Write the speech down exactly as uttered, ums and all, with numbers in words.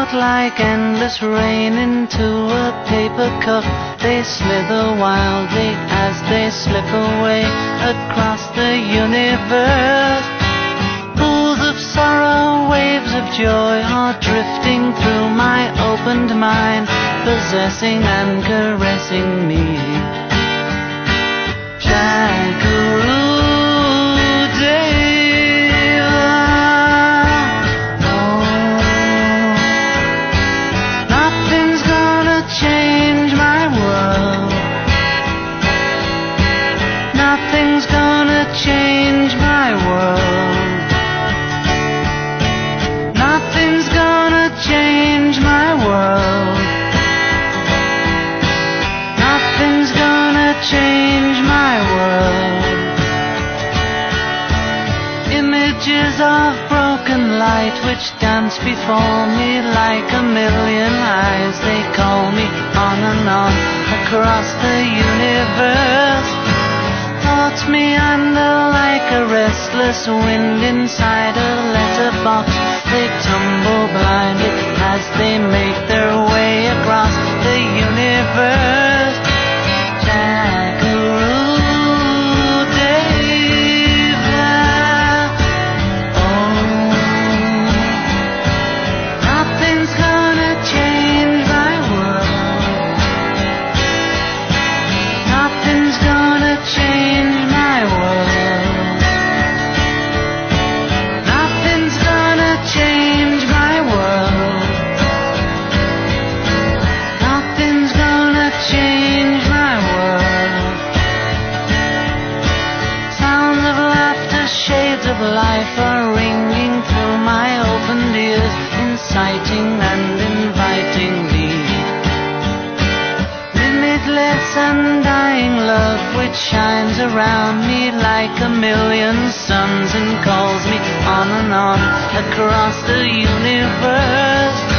out like endless rain into a paper cup. They slither wildly as they slip away across the universe. Pools of sorrow, waves of joy are drifting through my opened mind, possessing and caressing me. Jaguru Deva, oh, nothing's gonna change my world. Nothing's gonna change my world. Nothing's gonna change my world. Nothing's gonna change my world. Images of broken light which dance before me like a million eyes. They call me on and on across the universe. Thoughts meander like a restless wind inside a letterbox. They tumble blindly as they make their way across the universe. Jaguru Deva, oh, nothing's gonna change my world. Nothing's gonna change my world. Nothing's gonna change my world. Nothing's gonna change my world. Sounds of laughter, shades of life are ringing through my opened ears, inciting and inviting me. Limitless undying love which shines around me like a million suns and calls me on and on across the universe.